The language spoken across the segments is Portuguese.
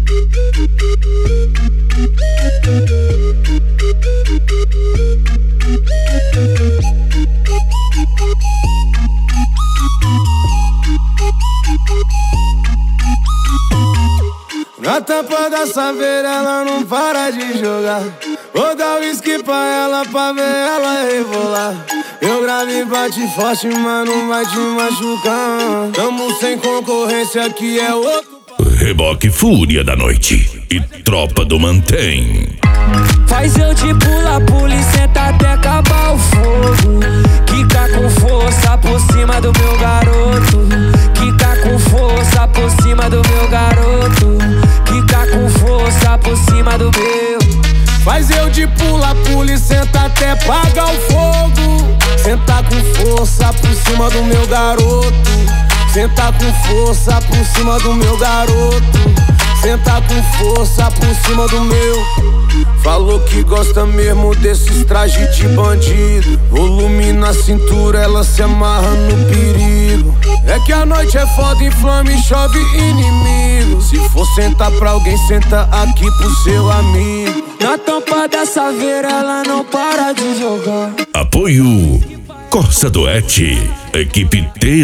Na tampa da saveira ela não para de jogar. Vou dar whisky pra ela pra ver ela rebolar. Meu grave bate forte, mas não vai te machucar. Tamo sem concorrência, aqui é outro. Reboque Fúria da Noite e Tropa do Mantém. Faz eu te pula e senta até acabar o fogo. Quica com força por cima do meu garoto. Quica com força por cima do meu garoto. Quica com força por cima do meu. Faz eu de pula e senta até apagar o fogo. Senta com força por cima do meu garoto. Senta com força por cima do meu garoto. Senta com força por cima do meu. Falou que gosta mesmo desses trajes de bandido. Volume na cintura, ela se amarra no perigo. É que a noite é foda, inflama e chove inimigo. Se for sentar pra alguém, senta aqui pro seu amigo. Na tampa da saveira ela não para de jogar. Apoio Corsa Duete, equipe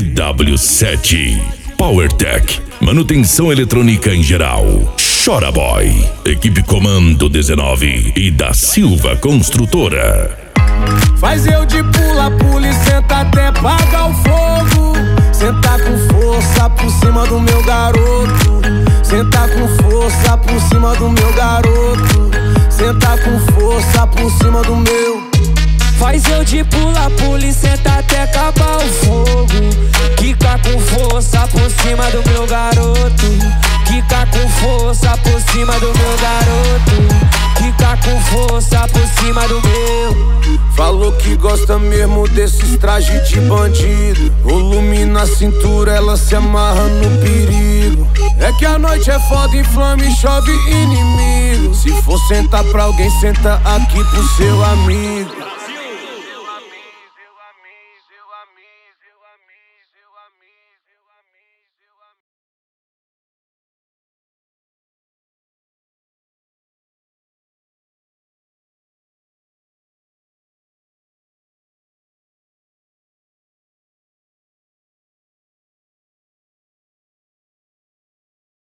TW7, PowerTech, manutenção eletrônica em geral. Chora Boy, equipe Comando 19 e da Silva Construtora. Faz eu de pula e senta até apagar o fogo. Senta com força por cima do meu garoto. Senta com força por cima do meu garoto. Senta com força por cima do meu. Faz eu de pula e senta até acabar o fogo. Quica com força por cima do meu garoto. Quica com força por cima do meu garoto. Quica com força por cima do meu. Falou que gosta mesmo desses trajes de bandido. Volume na cintura, ela se amarra no perigo. É que a noite é foda, inflama e chove inimigo. Se for sentar pra alguém, senta aqui pro seu amigo.